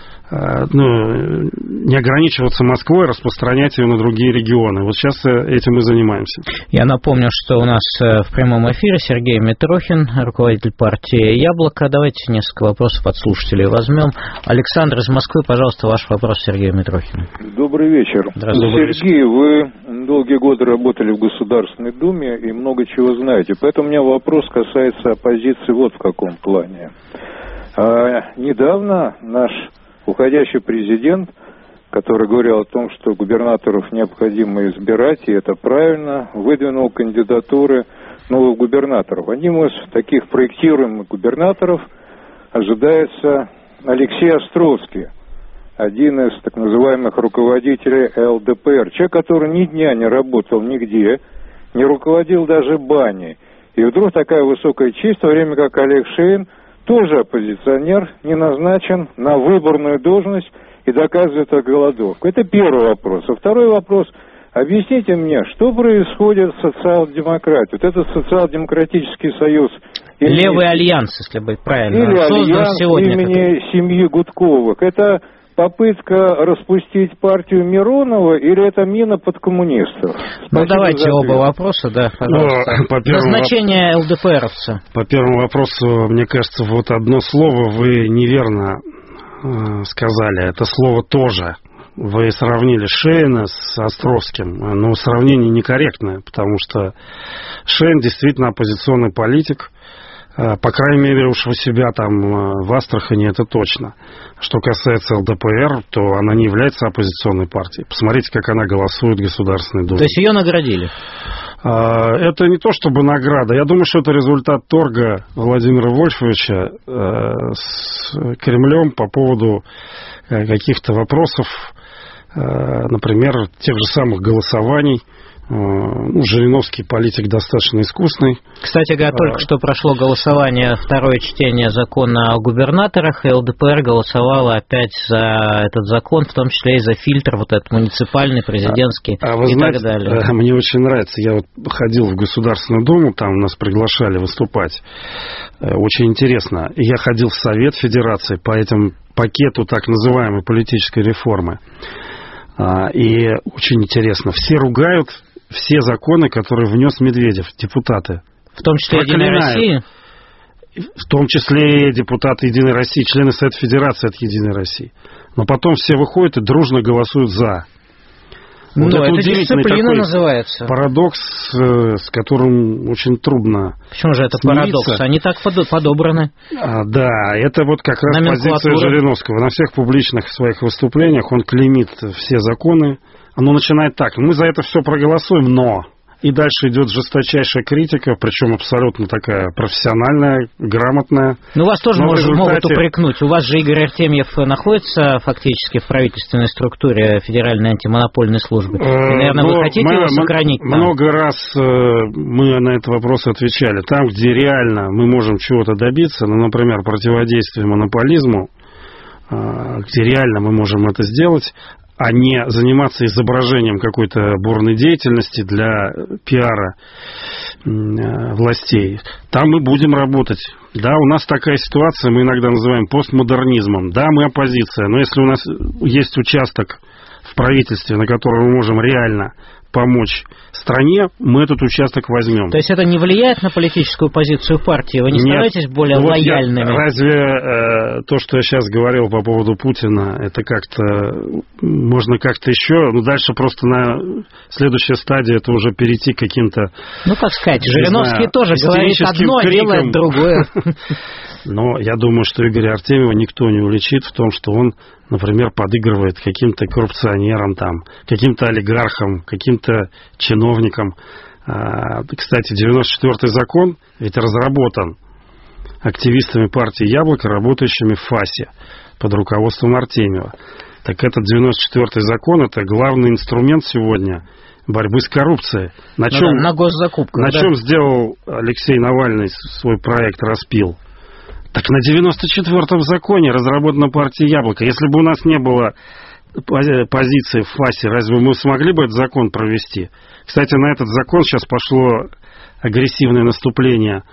ограничиваться Москвой, распространять ее на другие регионы. Вот сейчас этим и занимаемся. Я напомню, что у нас в прямом эфире Сергей Митрохин, руководитель партии «Яблоко». Давайте несколько вопросов от слушателей возьмем. Александр из Москвы, пожалуйста, ваш вопрос Сергею Митрохину. Добрый вечер. Сергей, вы долгие годы работали в Государственной Думе и много чего знаете. Поэтому у меня вопрос касается оппозиции вот в каком плане. Недавно наш уходящий президент, который говорил о том, что губернаторов необходимо избирать, и это правильно, выдвинул кандидатуры новых губернаторов. Одним из таких проектируемых губернаторов ожидается Алексей Островский, один из так называемых руководителей ЛДПР. Человек, который ни дня не работал нигде, не руководил даже баней. И вдруг такая высокая честь, в то время как Олег Шейн, тоже оппозиционер, не назначен на выборную должность и доказывает о голодовку. Это первый вопрос. А второй вопрос. Объясните мне, что происходит с социал-демократией? Вот этот социал-демократический союз... Левый альянс, если быть правильно. Или альянс имени семьи Гудковых. Это попытка распустить партию Миронова или это мина под коммунистов? Ну, давайте оба вопроса, да, пожалуйста. Назначение ЛДПРовца. По первому вопросу, мне кажется, вот одно слово вы неверно сказали. Это слово «тоже». Вы сравнили Шейна с Островским, но сравнение некорректное, потому что Шейн действительно оппозиционный политик, по крайней мере уж у себя там в Астрахани это точно. Что касается ЛДПР, то она не является оппозиционной партией. Посмотрите, как она голосует в Государственной Думе. То есть ее наградили? Это не то чтобы награда. Я думаю, что это результат торга Владимира Вольфовича с Кремлем по поводу каких-то вопросов, например, тех же самых голосований. Жириновский политик достаточно искусный. Кстати говоря, только что прошло голосование, второе чтение закона о губернаторах, и ЛДПР голосовала опять за этот закон, в том числе и за фильтр вот этот муниципальный, президентский вы и знаете, так далее. Мне очень нравится, я вот ходил в Государственную Думу, там нас приглашали выступать. Очень интересно. Я ходил в Совет Федерации по этому пакету так называемой политической реформы. И очень интересно. Все ругают все законы, которые внес Медведев, депутаты. В том числе Единой России? В том числе и депутаты Единой России, члены Совета Федерации от Единой России. Но потом все выходят и дружно голосуют «за». Ну, вот это дисциплина называется. Парадокс, с которым очень трудно. Почему же это парадокс? Они так подобраны. Да, это вот как раз позиция Жириновского. На всех публичных своих выступлениях он клеймит все законы. Оно начинает так: мы за это все проголосуем, но... И дальше идет жесточайшая критика, причем абсолютно такая профессиональная, грамотная. Ну, вас тоже могут упрекнуть. У вас же Игорь Артемьев находится фактически в правительственной структуре Федеральной антимонопольной службы. И, наверное, вы хотите его сохранить там? Много раз мы на этот вопрос отвечали. Там, где реально мы можем чего-то добиться, ну, например, противодействие монополизму, где реально мы можем это сделать, а не заниматься изображением какой-то бурной деятельности для пиара властей. Там мы будем работать. Да, у нас такая ситуация, мы иногда называем постмодернизмом. Да, мы оппозиция, но если у нас есть участок в правительстве, на котором мы можем реально помочь стране, мы этот участок возьмем. То есть это не влияет на политическую позицию партии? Вы не становитесь более лояльными? Разве то, что я сейчас говорил по поводу Путина, это как-то можно как-то еще, ну дальше просто на следующая стадия это уже перейти к каким-то... Ну, как сказать, Жириновский тоже говорит одно, а делает другое. Но я думаю, что Игоря Артемьева никто не уличит в том, что он, например, подыгрывает каким-то коррупционерам, там, каким-то олигархам, каким-то чиновникам. Кстати, 94-й закон ведь разработан активистами партии «Яблоко», работающими в ФАСе под руководством Артемьева. Так этот 94-й закон – это главный инструмент сегодня борьбы с коррупцией. На чем сделал Алексей Навальный свой проект «Распил»? Так на 94-м законе разработана партия «Яблоко». Если бы у нас не было позиции в ФАСе, разве мы смогли бы этот закон провести? Кстати, на этот закон сейчас пошло агрессивное наступление,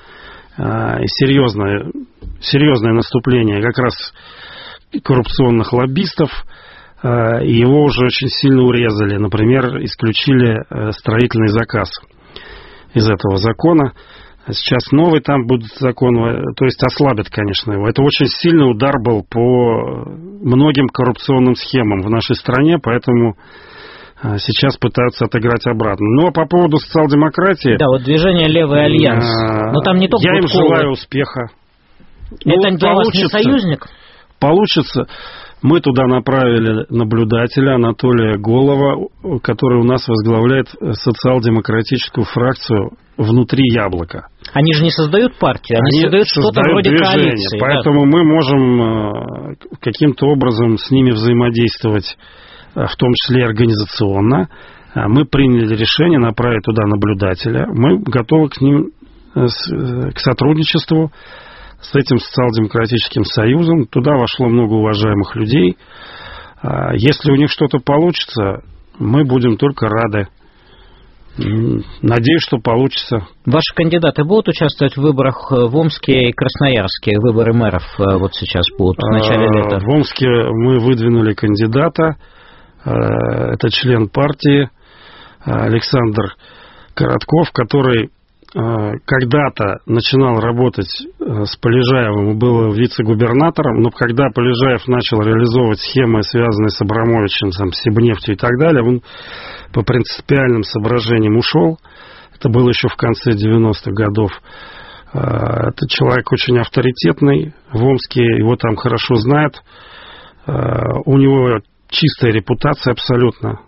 серьезное наступление как раз коррупционных лоббистов, и его уже очень сильно урезали. Например, исключили строительный заказ из этого закона. Сейчас новый там будет закон, то есть ослабят, конечно, его. Это очень сильный удар был по многим коррупционным схемам в нашей стране, поэтому сейчас пытаются отыграть обратно. Но по поводу социал-демократии... Да, вот движение «Левый альянс». Но там не только я им желаю успеха. Это для вас не союзник? Получится. Мы туда направили наблюдателя Анатолия Голова, который у нас возглавляет социал-демократическую фракцию внутри «Яблока». Они же не создают партию, они создают что-то вроде движение, коалиции. Поэтому мы можем каким-то образом с ними взаимодействовать, в том числе и организационно. Мы приняли решение направить туда наблюдателя. Мы готовы к ним, к сотрудничеству с этим социал-демократическим союзом. Туда вошло много уважаемых людей. Если у них что-то получится, мы будем только рады. Надеюсь, что получится. Ваши кандидаты будут участвовать в выборах в Омске и Красноярске? Выборы мэров вот сейчас будут в начале лета. В Омске мы выдвинули кандидата. Это член партии Александр Коротков, который когда-то начинал работать с Полежаевым и был вице-губернатором, но когда Полежаев начал реализовывать схемы, связанные с Абрамовичем, с Сибнефтью и так далее, он по принципиальным соображениям ушел. Это было еще в конце 90-х годов. Это человек очень авторитетный в Омске, его там хорошо знают. У него чистая репутация абсолютно.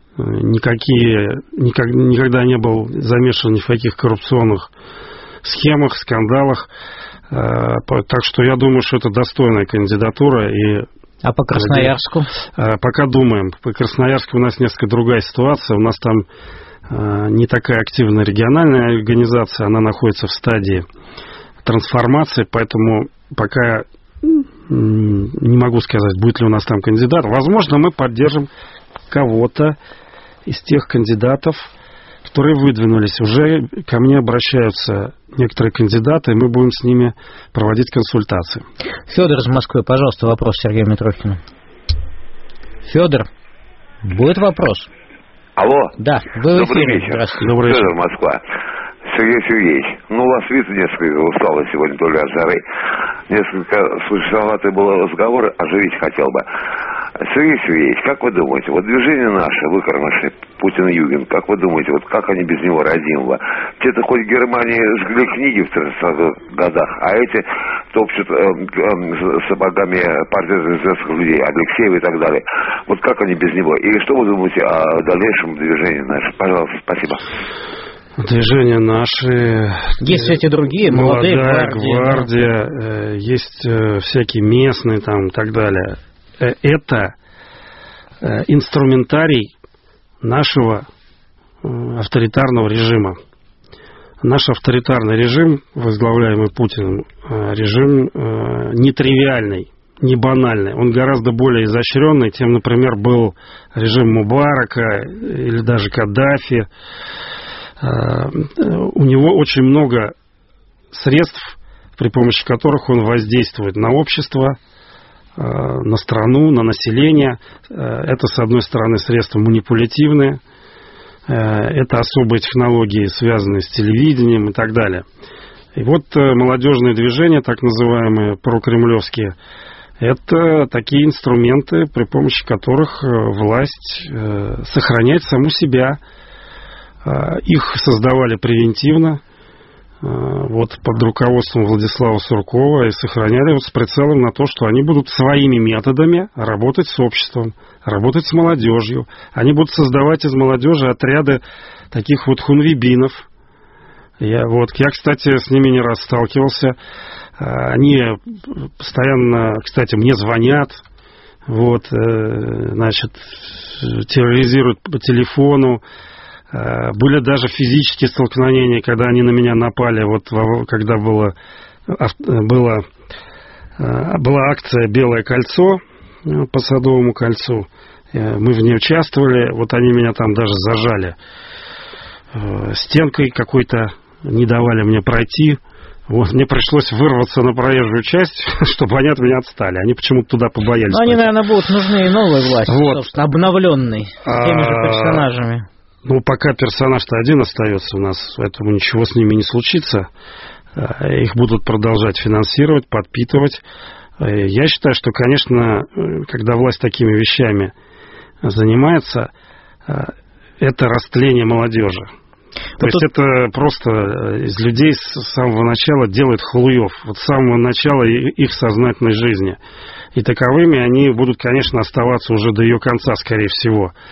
Никогда не был замешан ни в каких коррупционных схемах, скандалах. Так что я думаю, что это достойная кандидатура. А по Красноярску? Пока думаем. По Красноярску у нас несколько другая ситуация. У нас там не такая активная региональная организация. Она находится в стадии трансформации. Поэтому пока не могу сказать, будет ли у нас там кандидат. Возможно, мы поддержим кого-то из тех кандидатов, которые выдвинулись. Уже ко мне обращаются некоторые кандидаты, и мы будем с ними проводить консультации. Федор из Москвы, пожалуйста, вопрос Сергею Митрохину. Федор, будет вопрос? Алло. Да, вы в эфире. Добрый вечер. Здравствуйте. Добрый вечер. Федор, Москва. Сергей Сергеевич, у вас вид несколько устало сегодня, то ли от жары. Несколько существоватый был разговор, оживить хотел бы. Сергей Сергеевич, как вы думаете, вот движение наше, выкормыши, Путин-Юген, как вы думаете, вот как они без него родимого? Те-то хоть в Германии жгли книги в 30-х годах, а эти топчут сапогами партии известных людей, Алексеева и так далее. Вот как они без него? И что вы думаете о дальнейшем движении наше? Пожалуйста, спасибо. Движения наши. Есть эти другие, молодые гвардия, да. Есть всякие местные там и так далее. Это инструментарий нашего авторитарного режима. Наш авторитарный режим, возглавляемый Путиным, режим нетривиальный, не банальный. Он гораздо более изощренный, чем, например, был режим Мубарака или даже Каддафи. У него очень много средств, при помощи которых он воздействует на общество, на страну, на население. Это, с одной стороны, средства манипулятивные, это особые технологии, связанные с телевидением и так далее. И вот молодежные движения, так называемые прокремлевские, это такие инструменты, при помощи которых власть сохраняет саму себя. Их создавали превентивно, вот под руководством Владислава Суркова, и сохраняли вот с прицелом на то, что они будут своими методами работать с обществом, работать с молодежью. Они будут создавать из молодежи отряды таких вот хунвейбинов. Я, кстати, с ними не раз сталкивался. Они постоянно, кстати, мне звонят, терроризируют по телефону. Были даже физические столкновения, когда они на меня напали, когда была акция «Белое кольцо» по Садовому кольцу. Мы в ней участвовали, они меня там даже зажали стенкой какой-то, не давали мне пройти. Мне пришлось вырваться на проезжую часть, чтобы они от меня отстали. Они почему-то туда побоялись. Они, наверное, будут нужны и новой власти, собственно, обновленной, с теми же персонажами. Пока персонаж-то один остается у нас, поэтому ничего с ними не случится. Их будут продолжать финансировать, подпитывать. Я считаю, что, конечно, когда власть такими вещами занимается, это растление молодежи. То есть это просто из людей с самого начала делает халуев. С самого начала их сознательной жизни. И таковыми они будут, конечно, оставаться уже до ее конца, скорее всего.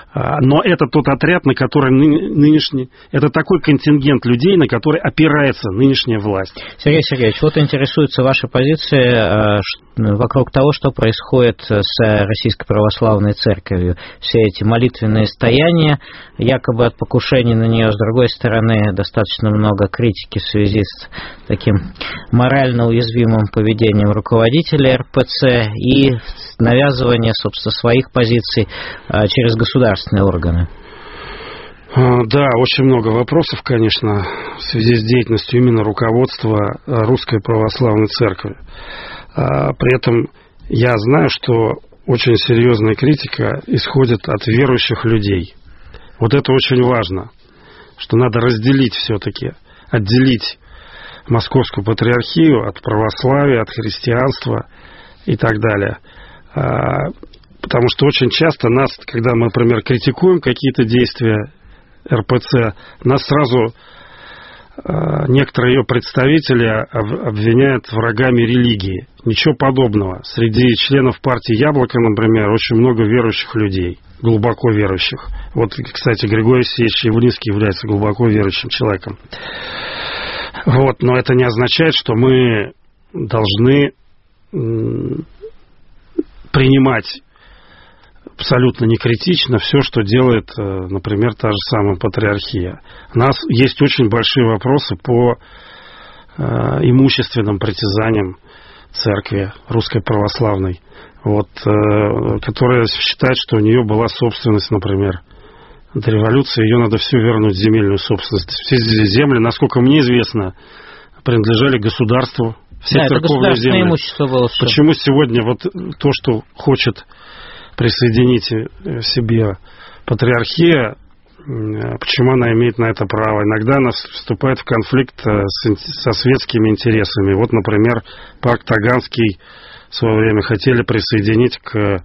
Но это тот отряд, на который нынешний... Это такой контингент людей, на который опирается нынешняя власть. Сергей Сергеевич, вот интересуется ваша позиция вокруг того, что происходит с Российской Православной Церковью. Все эти молитвенные стояния, якобы от покушений на нее, с другой стороны, достаточно много критики в связи с таким морально уязвимым поведением руководителя РПЦ и навязывание, собственно, своих позиций через государственные органы. Да, очень много вопросов, конечно, в связи с деятельностью именно руководства Русской Православной Церкви. При этом я знаю, что очень серьезная критика исходит от верующих людей. Вот это очень важно, что надо разделить все-таки, отделить Московскую Патриархию от православия, от христианства и так далее. Потому что очень часто нас, когда мы, например, критикуем какие-то действия РПЦ, нас сразу некоторые ее представители обвиняют врагами религии. Ничего подобного. Среди членов партии «Яблоко», например, очень много верующих людей, глубоко верующих. Вот, кстати, Григорий Алексеевич Явлинский является глубоко верующим человеком. Вот, но это не означает, что мы должны принимать абсолютно некритично все, что делает, например, та же самая патриархия. У нас есть очень большие вопросы по имущественным притязаниям церкви Русской Православной, вот, которая считает, что у нее была собственность, например. До революции ее надо всю вернуть, земельную собственность. Все земли, насколько мне известно, принадлежали государству. Все церковные земли. Имущество было все. Почему сегодня вот то, что хочет присоединить себе патриархия, почему она имеет на это право? Иногда она вступает в конфликт со светскими интересами. Вот, например, парк Таганский в свое время хотели присоединить к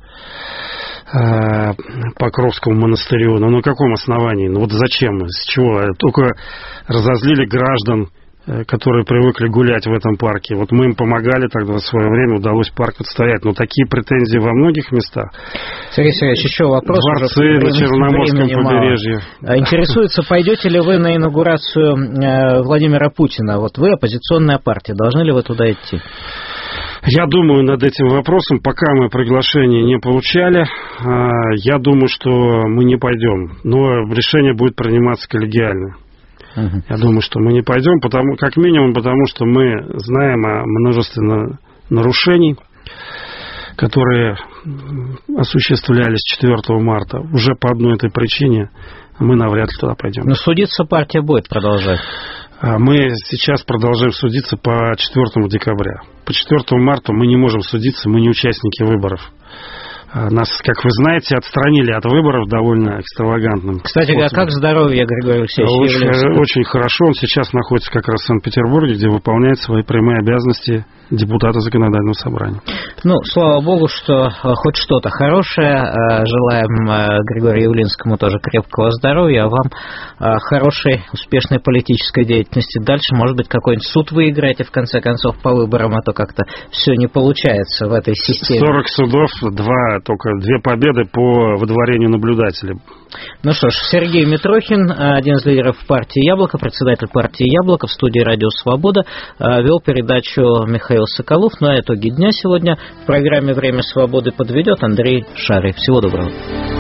Покровскому монастырю. Но на каком основании? Ну вот зачем? С чего? Только разозлили граждан, которые привыкли гулять в этом парке. Вот мы им помогали тогда в свое время, удалось парк отстоять. Но такие претензии во многих местах. Сергей Сергеевич, еще вопрос. Дворцы на Черноморском побережье. Интересуется, пойдете ли вы на инаугурацию Владимира Путина? Вот вы оппозиционная партия, должны ли вы туда идти? Я думаю над этим вопросом, пока мы приглашение не получали, я думаю, что мы не пойдем, но решение будет приниматься коллегиально. Я думаю, что мы не пойдем, как минимум потому, что мы знаем о множестве нарушений, которые осуществлялись 4 марта. Уже по одной этой причине мы навряд ли туда пойдем. Но судиться партия будет продолжать. Мы сейчас продолжаем судиться по 4 декабря. По 4 марта мы не можем судиться, мы не участники выборов. Нас, как вы знаете, отстранили от выборов довольно экстравагантным. Кстати, а как здоровье Григория Алексеевича? Очень хорошо. Он сейчас находится как раз в Санкт-Петербурге, где выполняет свои прямые обязанности депутата Законодательного собрания. Ну, слава богу, что хоть что-то хорошее. Желаем Григорию Явлинскому тоже крепкого здоровья, а вам хорошей, успешной политической деятельности. Дальше, может быть, какой-нибудь суд выиграете, в конце концов, по выборам, а то как-то все не получается в этой системе. 40 судов, только 2 победы по выдворению наблюдателей. Ну что ж, Сергей Митрохин, один из лидеров партии «Яблоко», председатель партии «Яблоко», в студии «Радио Свобода», вел передачу Михаил Соколов. Ну а итоги дня сегодня в программе «Время свободы» подведет Андрей Шарий. Всего доброго.